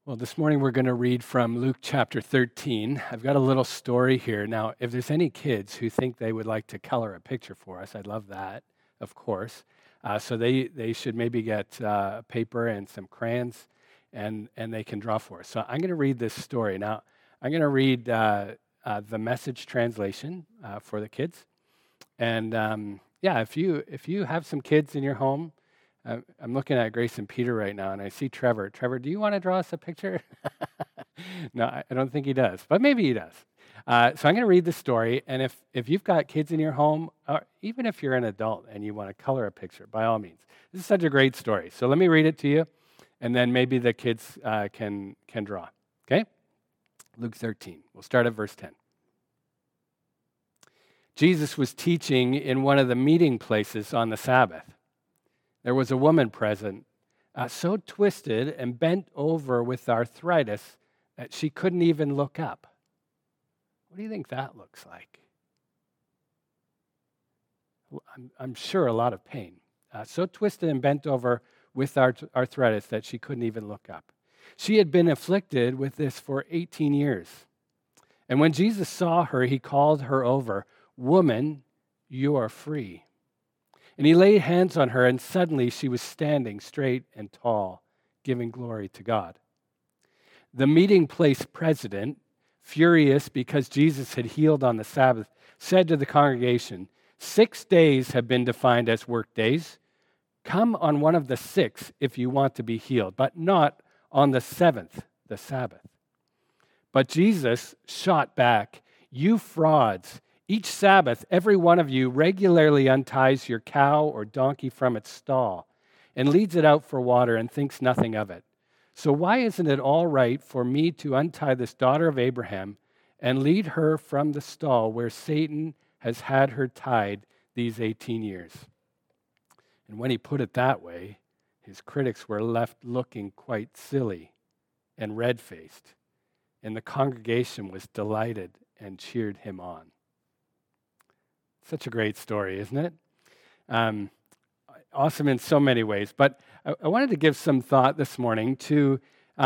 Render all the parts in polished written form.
Well, this morning we're going to read from Luke chapter 13. I've got a little story here. Now, if there's any kids who think they would like to color a picture for us, I'd love that, of course. So they should maybe get paper and some crayons, and they can draw for us. So I'm going to read this story. Now, I'm going to read the Message translation for the kids. And if you have some kids in your home, I'm looking at Grace and Peter right now, and I see Trevor. Trevor, do you want to draw us a picture? No, I don't think he does, but maybe he does. So I'm going to read the story, and if you've got kids in your home, or even if you're an adult and you want to color a picture, by all means. This is such a great story. So let me read it to you, and then maybe the kids can draw. Okay? Luke 13. We'll start at verse 10. Jesus was teaching in one of the meeting places on the Sabbath. There was a woman present, so twisted and bent over with arthritis that she couldn't even look up. What do you think that looks like? I'm sure a lot of pain. So twisted and bent over with arthritis that she couldn't even look up. She had been afflicted with this for 18 years. And when Jesus saw her, he called her over, "Woman, you are free." And he laid hands on her, and suddenly she was standing straight and tall, giving glory to God. The meeting place president, furious because Jesus had healed on the Sabbath, said to the congregation, 6 days have been defined as work days. Come on one of the 6 if you want to be healed, but not on the 7th, the Sabbath. But Jesus shot back, "You frauds! Each Sabbath, every one of you regularly unties your cow or donkey from its stall and leads it out for water and thinks nothing of it. So why isn't it all right for me to untie this daughter of Abraham and lead her from the stall where Satan has had her tied these 18 years?" And when he put it that way, his critics were left looking quite silly and red-faced, and the congregation was delighted and cheered him on. Such a great story, isn't it? Awesome in so many ways. But I wanted to give some thought this morning to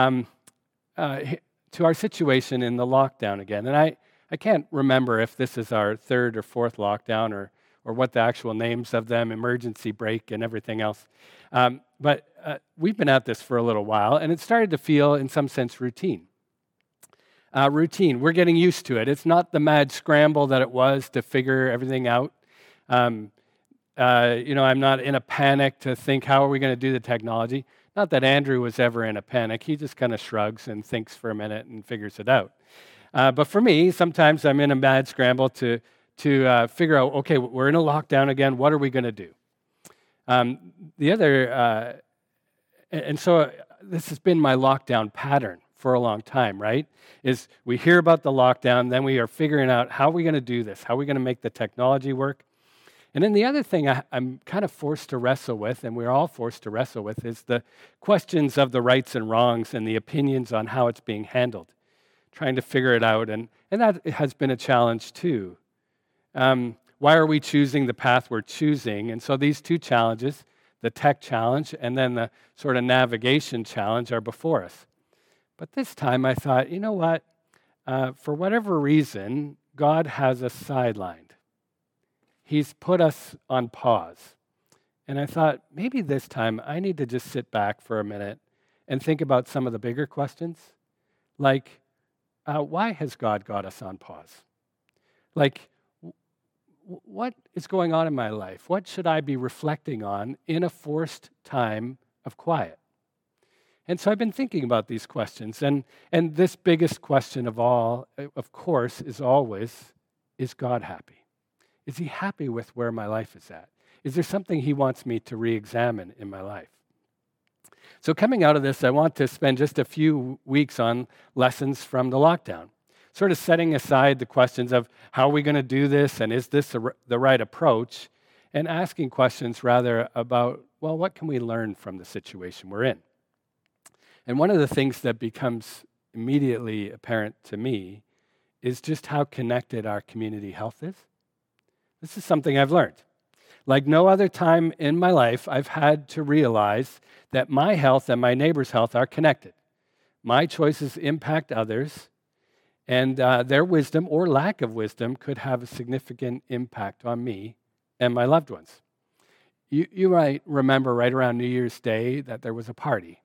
our situation in the lockdown again. And I can't remember if this is our 3rd or 4th lockdown or what the actual names of them, emergency break and everything else. But we've been at this for a little while, and it started to feel, in some sense, routine. We're getting used to it. It's not the mad scramble that it was to figure everything out. I'm not in a panic to think, how are we going to do the technology? Not that Andrew was ever in a panic. He just kind of shrugs and thinks for a minute and figures it out. But for me, sometimes I'm in a mad scramble to figure out, okay, we're in a lockdown again. What are we going to do? So this has been my lockdown pattern for a long time, right? Is we hear about the lockdown, then we are figuring out how are we going to do this? How are we going to make the technology work? And then the other thing I'm kind of forced to wrestle with, and we're all forced to wrestle with, is the questions of the rights and wrongs and the opinions on how it's being handled, trying to figure it out. And that has been a challenge too. Why are we choosing the path we're choosing? And so these 2 challenges, the tech challenge and then the sort of navigation challenge, are before us. But this time I thought, you know what? For whatever reason, God has us sidelined. He's put us on pause. And I thought, maybe this time I need to just sit back for a minute and think about some of the bigger questions. Like, why has God got us on pause? Like, what is going on in my life? What should I be reflecting on in a forced time of quiet? And so I've been thinking about these questions. And this biggest question of all, of course, is always, is God happy? Is he happy with where my life is at? Is there something he wants me to re-examine in my life? So coming out of this, I want to spend just a few weeks on lessons from the lockdown, sort of setting aside the questions of how are we going to do this and is this the right approach, and asking questions rather about, well, what can we learn from the situation we're in? And one of the things that becomes immediately apparent to me is just how connected our community health is. This is something I've learned. Like no other time in my life, I've had to realize that my health and my neighbor's health are connected. My choices impact others, and their wisdom or lack of wisdom could have a significant impact on me and my loved ones. You might remember right around New Year's Day that there was a party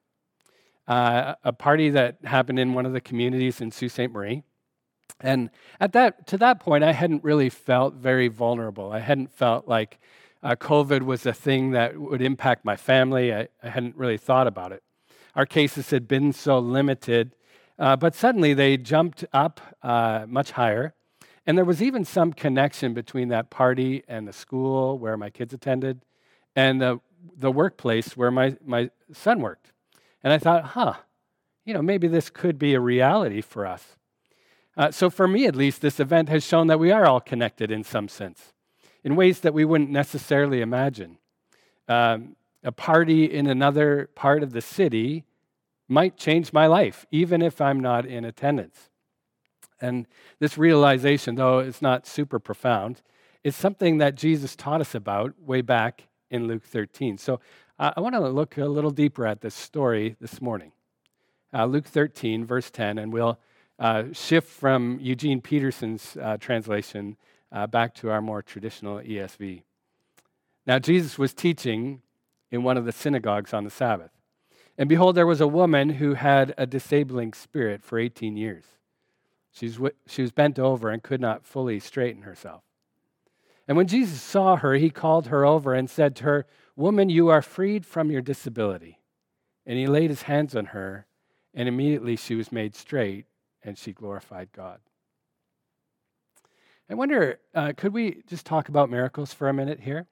that happened in one of the communities in Sault Ste. Marie. And to that point, I hadn't really felt very vulnerable. I hadn't felt like COVID was a thing that would impact my family. I hadn't really thought about it. Our cases had been so limited, but suddenly they jumped up much higher. And there was even some connection between that party and the school where my kids attended and the workplace where my son worked. And I thought, maybe this could be a reality for us. So for me, at least, this event has shown that we are all connected in some sense, in ways that we wouldn't necessarily imagine. A party in another part of the city might change my life, even if I'm not in attendance. And this realization, though it's not super profound, is something that Jesus taught us about way back in Luke 13. So I want to look a little deeper at this story this morning. Luke 13, verse 10, and we'll shift from Eugene Peterson's translation back to our more traditional ESV. Now, Jesus was teaching in one of the synagogues on the Sabbath. And behold, there was a woman who had a disabling spirit for 18 years. She was bent over and could not fully straighten herself. And when Jesus saw her, he called her over and said to her, "Woman, you are freed from your disability." And he laid his hands on her, and immediately she was made straight, and she glorified God. I wonder, could we just talk about miracles for a minute here?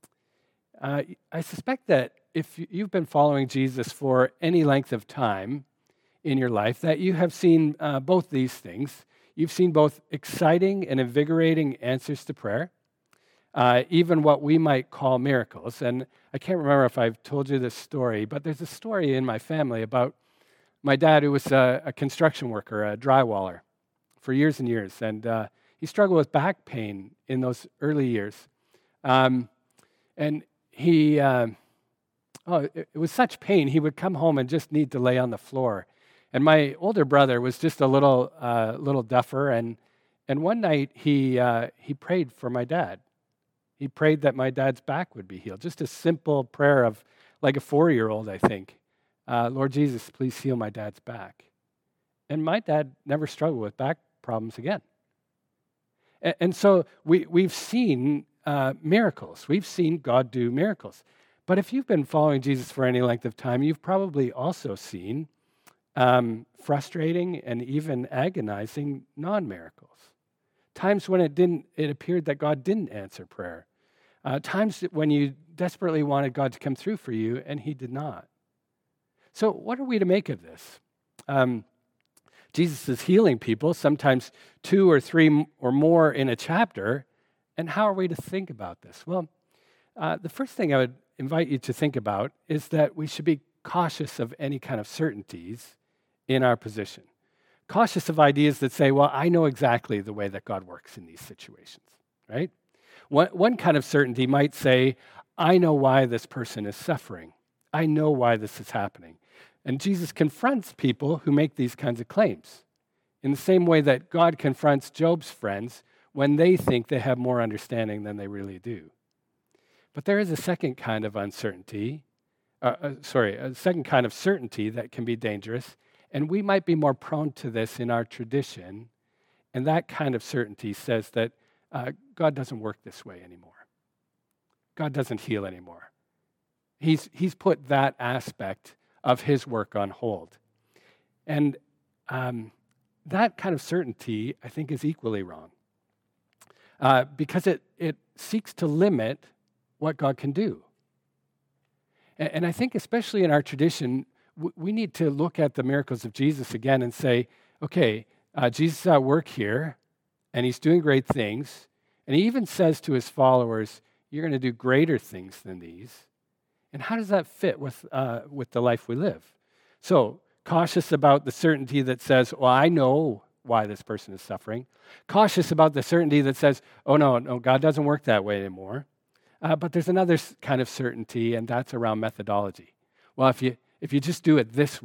I suspect that if you've been following Jesus for any length of time in your life, that you have seen both these things. You've seen both exciting and invigorating answers to prayer, even what we might call miracles. And I can't remember if I've told you this story, but there's a story in my family about my dad, who was a construction worker, a drywaller, for years and years. And he struggled with back pain in those early years. And it was such pain, he would come home and just need to lay on the floor. And my older brother was just a little duffer. And one night he prayed for my dad. He prayed that my dad's back would be healed. Just a simple prayer of like a 4-year-old, I think. Lord Jesus, please heal my dad's back. And my dad never struggled with back problems again. And so we've seen miracles. We've seen God do miracles. But if you've been following Jesus for any length of time, you've probably also seen frustrating and even agonizing non-miracles. Times when it appeared that God didn't answer prayer. Times when you desperately wanted God to come through for you and he did not. So what are we to make of this? Jesus is healing people, sometimes 2 or 3 or more in a chapter. And how are we to think about this? Well, the first thing I would invite you to think about is that we should be cautious of any kind of certainties in our position. Cautious of ideas that say, well, I know exactly the way that God works in these situations, right? One kind of certainty might say, I know why this person is suffering. I know why this is happening. And Jesus confronts people who make these kinds of claims in the same way that God confronts Job's friends when they think they have more understanding than they really do. But there is a second kind of uncertainty, a second kind of certainty that can be dangerous, and we might be more prone to this in our tradition, and that kind of certainty says that God doesn't work this way anymore. God doesn't heal anymore. He's put that aspect of his work on hold. And that kind of certainty, I think, is equally wrong because it seeks to limit what God can do. And I think especially in our tradition, we need to look at the miracles of Jesus again and say, okay, Jesus is at work here, and he's doing great things. And he even says to his followers, you're going to do greater things than these. And how does that fit with the life we live? So, cautious about the certainty that says, well, I know why this person is suffering. Cautious about the certainty that says, oh, no, God doesn't work that way anymore. But there's another kind of certainty, and that's around methodology. Well, if you just do it this way,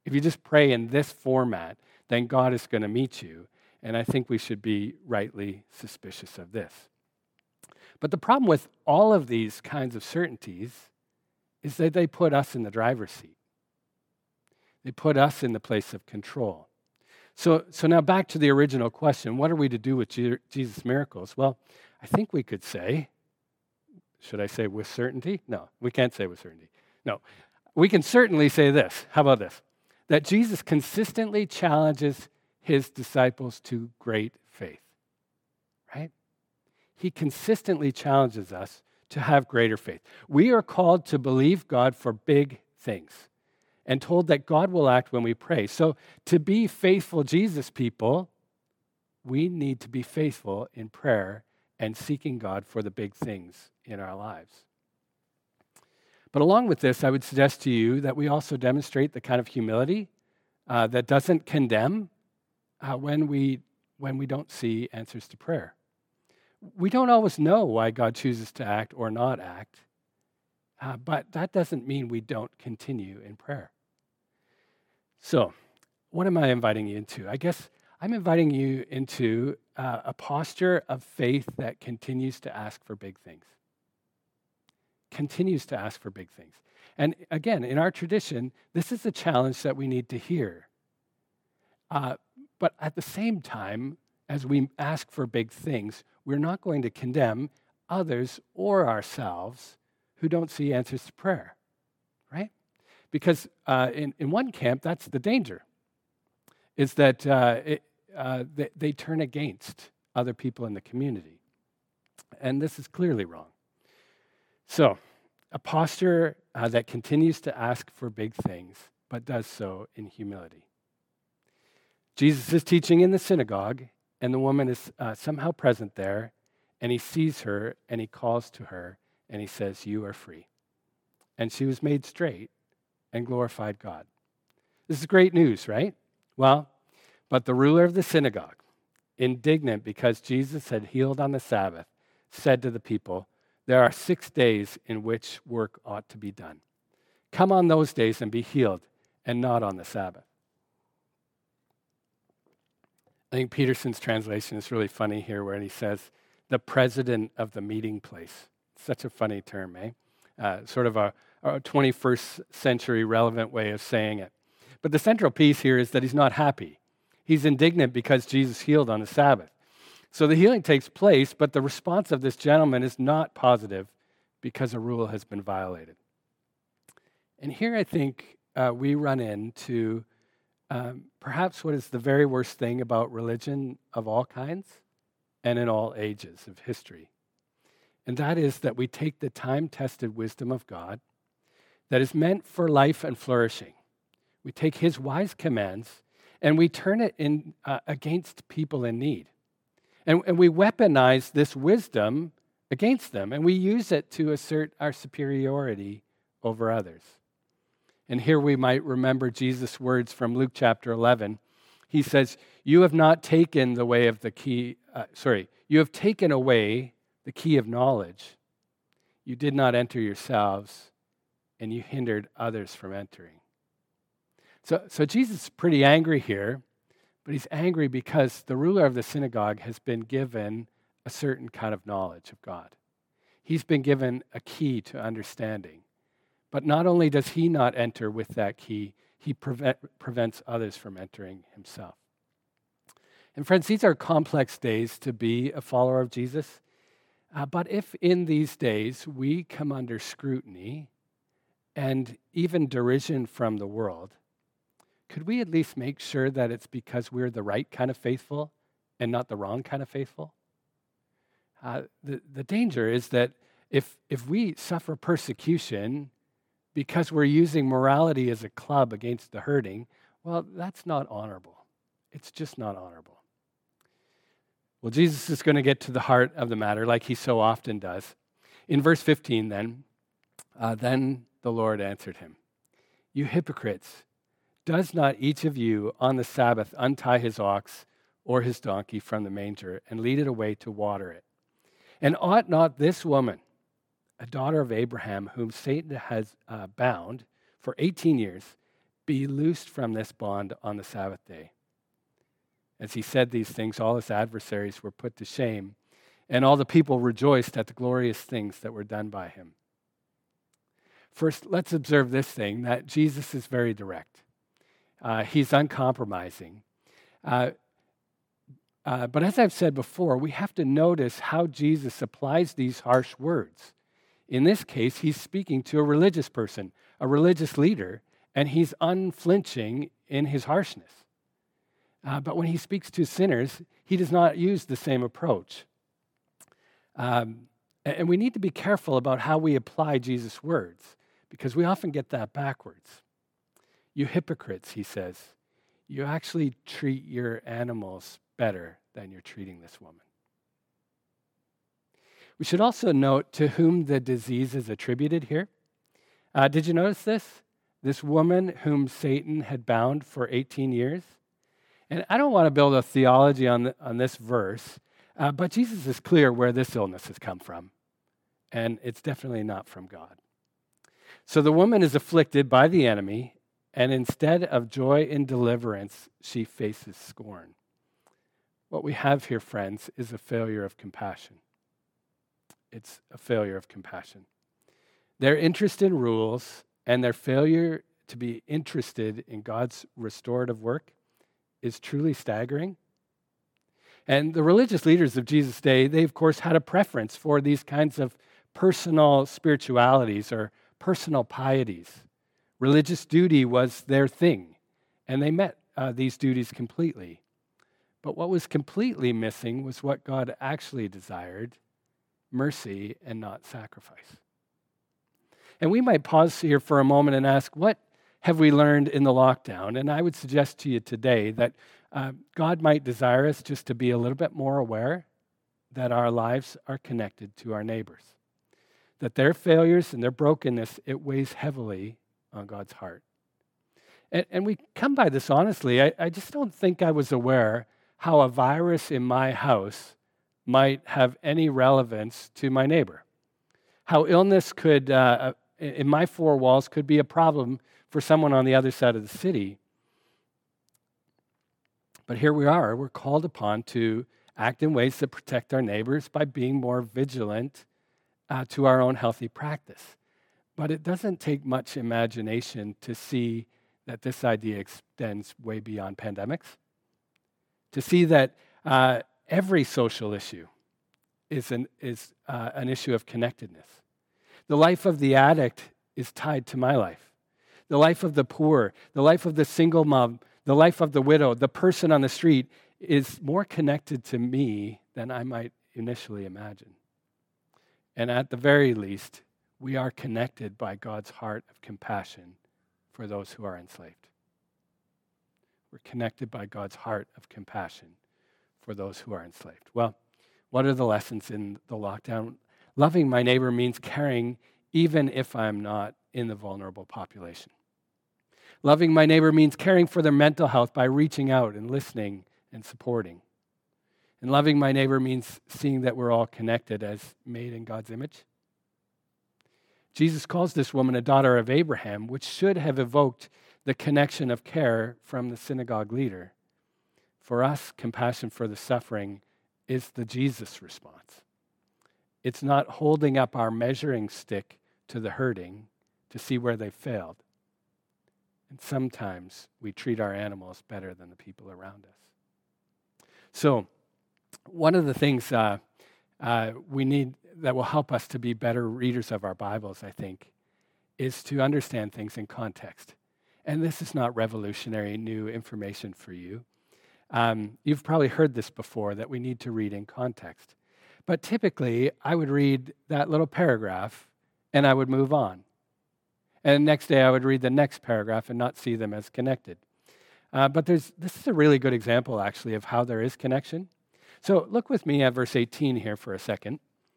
If you just pray in this format, then God is going to meet you. And I think we should be rightly suspicious of this. But the problem with all of these kinds of certainties is that they put us in the driver's seat. They put us in the place of control. So now back to the original question, what are we to do with Jesus' miracles? Well, I think we could say, should I say with certainty? No, we can't say with certainty. No, we can certainly say this. How about this? That Jesus consistently challenges his disciples to great faith, right? He consistently challenges us to have greater faith. We are called to believe God for big things and told that God will act when we pray. So to be faithful Jesus people, we need to be faithful in prayer and seeking God for the big things in our lives. But along with this, I would suggest to you that we also demonstrate the kind of humility that doesn't condemn when we don't see answers to prayer. We don't always know why God chooses to act or not act, but that doesn't mean we don't continue in prayer. So, what am I inviting you into? I guess I'm inviting you into a posture of faith that continues to ask for big things. Continues to ask for big things. And again, in our tradition, this is a challenge that we need to hear. But at the same time, as we ask for big things, we're not going to condemn others or ourselves who don't see answers to prayer, right? Because in one camp, that's the danger, is that they turn against other people in the community. And this is clearly wrong. So, a posture that continues to ask for big things, but does so in humility. Jesus is teaching in the synagogue, and the woman is somehow present there, and he sees her, and he calls to her, and he says, "You are free." And she was made straight and glorified God. This is great news, right? Well, but the ruler of the synagogue, indignant because Jesus had healed on the Sabbath, said to the people, "There are 6 days in which work ought to be done. Come on those days and be healed, and not on the Sabbath." I think Peterson's translation is really funny here where he says, the president of the meeting place. Such a funny term, eh? Sort of a 21st century relevant way of saying it. But the central piece here is that he's not happy. He's indignant because Jesus healed on the Sabbath. So the healing takes place, but the response of this gentleman is not positive because a rule has been violated. And here I think we run into perhaps what is the very worst thing about religion of all kinds and in all ages of history. And that is that we take the time-tested wisdom of God that is meant for life and flourishing. We take his wise commands and we turn it in against people in need. And we weaponize this wisdom against them, and we use it to assert our superiority over others. And here we might remember Jesus' words from Luke chapter 11. He says, you have taken away the key of knowledge. You did not enter yourselves, and you hindered others from entering. So Jesus is pretty angry here, but he's angry because the ruler of the synagogue has been given a certain kind of knowledge of God. He's been given a key to understanding. But not only does he not enter with that key, he prevents others from entering himself. And friends, these are complex days to be a follower of Jesus. But if in these days we come under scrutiny and even derision from the world, could we at least make sure that it's because we're the right kind of faithful and not the wrong kind of faithful? The danger is that if we suffer persecution because we're using morality as a club against the hurting, well, that's not honorable. It's just not honorable. Well, Jesus is going to get to the heart of the matter like he so often does. In verse 15 then the Lord answered him, "You hypocrites, does not each of you on the Sabbath untie his ox or his donkey from the manger and lead it away to water it? And ought not this woman, a daughter of Abraham, whom Satan has bound for 18 years, be loosed from this bond on the Sabbath day. As he said these things, all his adversaries were put to shame, and all the people rejoiced at the glorious things that were done by him. First, let's observe this thing, that Jesus is very direct. He's uncompromising. But as I've said before, we have to notice how Jesus applies these harsh words. In this case, he's speaking to a religious person, a religious leader, and he's unflinching in his harshness. But when he speaks to sinners, he does not use the same approach. And we need to be careful about how we apply Jesus' words, because we often get that backwards. You hypocrites, he says, you actually treat your animals better than you're treating this woman. We should also note to whom the disease is attributed here. Did you notice this? This woman whom Satan had bound for 18 years. And I don't want to build a theology on this verse, but Jesus is clear where this illness has come from. And it's definitely not from God. So the woman is afflicted by the enemy, and instead of joy in deliverance, she faces scorn. What we have here, friends, is a failure of compassion. It's a failure of compassion. Their interest in rules and their failure to be interested in God's restorative work is truly staggering. And the religious leaders of Jesus' day, they of course had a preference for these kinds of personal spiritualities or personal pieties. Religious duty was their thing, and they met these duties completely. But what was completely missing was what God actually desired: mercy and not sacrifice. And we might pause here for a moment and ask, what have we learned in the lockdown? And I would suggest to you today that God might desire us just to be a little bit more aware that our lives are connected to our neighbors, that their failures and their brokenness, it weighs heavily on God's heart. And we come by this honestly. I just don't think I was aware how a virus in my house might have any relevance to my neighbor. How illness could, in my four walls, could be a problem for someone on the other side of the city. But here we are. We're called upon to act in ways that protect our neighbors by being more vigilant to our own healthy practice. But it doesn't take much imagination to see that this idea extends way beyond pandemics, to see that every social issue is an issue of connectedness. The life of the addict is tied to my life. The life of the poor, the life of the single mom, the life of the widow, the person on the street is more connected to me than I might initially imagine. And at the very least, we are connected by God's heart of compassion for those who are enslaved. We're connected by God's heart of compassion for those who are enslaved. Well, what are the lessons in the lockdown? Loving my neighbor means caring even if I'm not in the vulnerable population. Loving my neighbor means caring for their mental health by reaching out and listening and supporting. And loving my neighbor means seeing that we're all connected as made in God's image. Jesus calls this woman a daughter of Abraham, which should have evoked the connection of care from the synagogue leader. For us, compassion for the suffering is the Jesus response. It's not holding up our measuring stick to the hurting to see where they failed. And sometimes we treat our animals better than the people around us. So, one of the things we need that will help us to be better readers of our Bibles, I think, is to understand things in context. And this is not revolutionary new information for you. You've probably heard this before, that we need to read in context. But typically, I would read that little paragraph and I would move on. And the next day, I would read the next paragraph and not see them as connected. But this is a really good example, actually, of how there is connection. So look with me at verse 18 here for a second.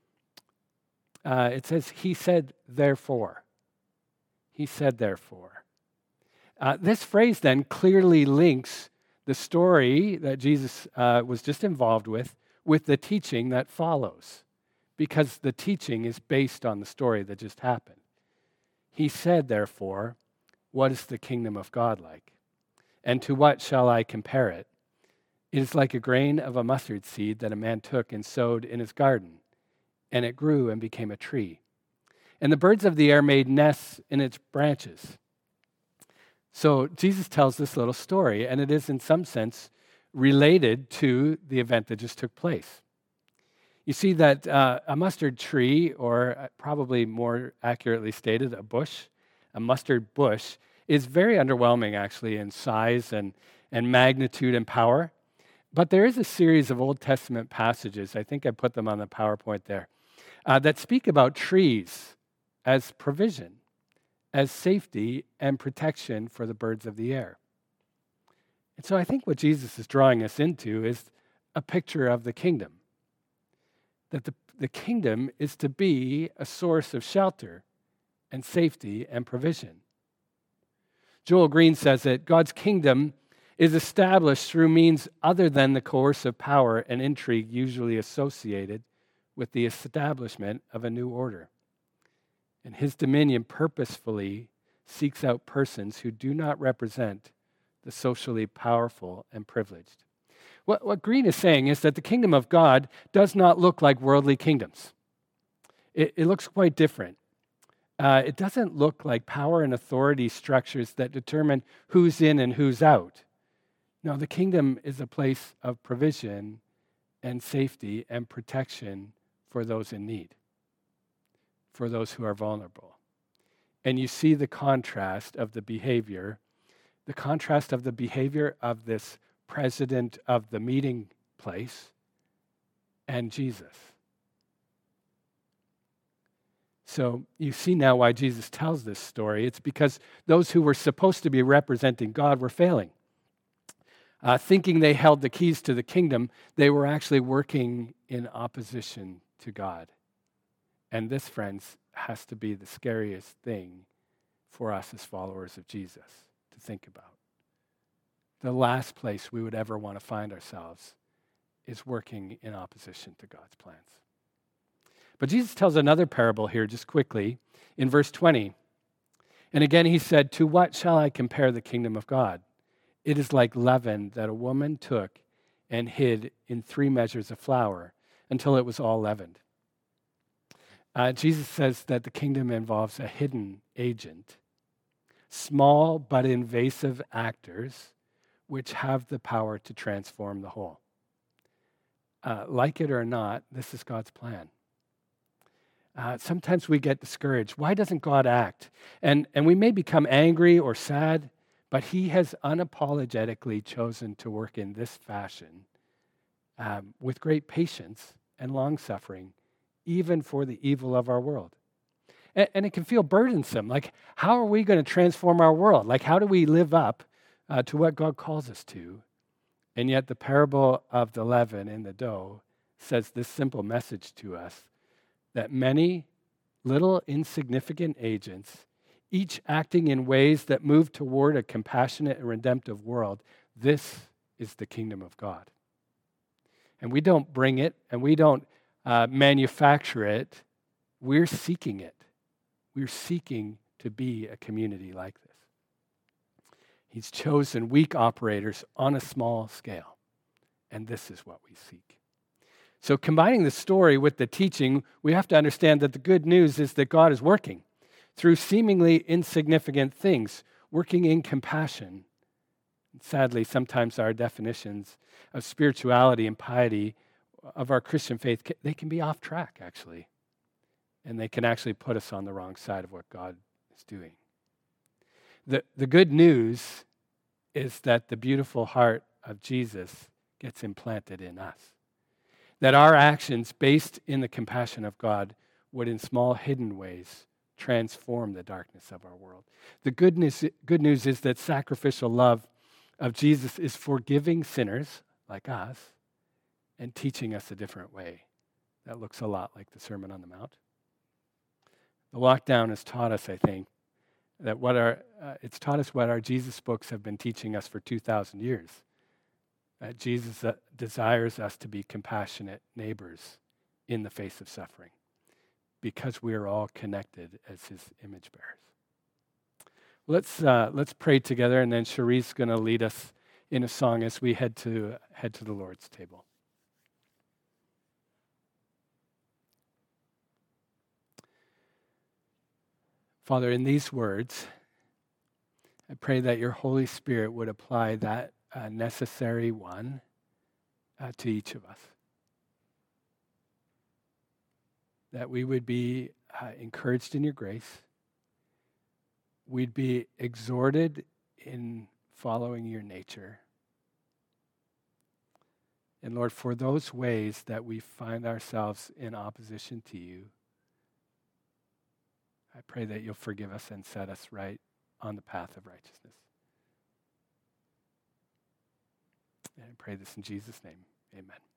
It says, he said, therefore. He said, therefore. This phrase then clearly links the story that Jesus was just involved with the teaching that follows, because the teaching is based on the story that just happened. He said, therefore, what is the kingdom of God like? And to what shall I compare it? It is like a grain of a mustard seed that a man took and sowed in his garden, and it grew and became a tree. And the birds of the air made nests in its branches. So Jesus tells this little story, and it is in some sense related to the event that just took place. You see that a mustard tree, or probably more accurately stated, a mustard bush, is very underwhelming actually in size and magnitude and power. But there is a series of Old Testament passages, I think I put them on the PowerPoint there, that speak about trees as provision, as safety and protection for the birds of the air. And so I think what Jesus is drawing us into is a picture of the kingdom. That the kingdom is to be a source of shelter and safety and provision. Joel Green says that God's kingdom is established through means other than the coercive power and intrigue usually associated with the establishment of a new order. And his dominion purposefully seeks out persons who do not represent the socially powerful and privileged. What Green is saying is that the kingdom of God does not look like worldly kingdoms. It looks quite different. It doesn't look like power and authority structures that determine who's in and who's out. No, the kingdom is a place of provision and safety and protection for those in need, for those who are vulnerable. And you see the contrast of the behavior of this president of the meeting place and Jesus. So you see now why Jesus tells this story. It's because those who were supposed to be representing God were failing. Thinking they held the keys to the kingdom, they were actually working in opposition to God. And this, friends, has to be the scariest thing for us as followers of Jesus to think about. The last place we would ever want to find ourselves is working in opposition to God's plans. But Jesus tells another parable here just quickly in verse 20. And again he said, "To what shall I compare the kingdom of God? It is like leaven that a woman took and hid in 3 measures of flour until it was all leavened." Jesus says that the kingdom involves a hidden agent, small but invasive actors which have the power to transform the whole. Like it or not, this is God's plan. Sometimes we get discouraged. Why doesn't God act? And we may become angry or sad, but he has unapologetically chosen to work in this fashion with great patience and long-suffering, even for the evil of our world. And it can feel burdensome. Like, how are we going to transform our world? Like, how do we live up to what God calls us to? And yet the parable of the leaven in the dough says this simple message to us, that many little insignificant agents, each acting in ways that move toward a compassionate and redemptive world, this is the kingdom of God. And we don't bring it, and we don't manufacture it. We're seeking it. We're seeking to be a community like this. He's chosen weak operators on a small scale, and this is what we seek. So combining the story with the teaching, we have to understand that the good news is that God is working through seemingly insignificant things, working in compassion. Sadly, sometimes our definitions of spirituality and piety of our Christian faith, they can be off track, actually. And they can actually put us on the wrong side of what God is doing. The good news is that the beautiful heart of Jesus gets implanted in us. That our actions, based in the compassion of God, would in small hidden ways transform the darkness of our world. The good news is that sacrificial love of Jesus is forgiving sinners like us and teaching us a different way. That looks a lot like the Sermon on the Mount. The lockdown has taught us, I think, that it's taught us what our Jesus books have been teaching us for 2,000 years. That Jesus desires us to be compassionate neighbors in the face of suffering because we are all connected as his image bearers. Let's pray together, and then Cherie's going to lead us in a song as we head to the Lord's table. Father, in these words, I pray that your Holy Spirit would apply that necessary one to each of us. That we would be encouraged in your grace. We'd be exhorted in following your nature. And Lord, for those ways that we find ourselves in opposition to you, I pray that you'll forgive us and set us right on the path of righteousness. And I pray this in Jesus' name. Amen.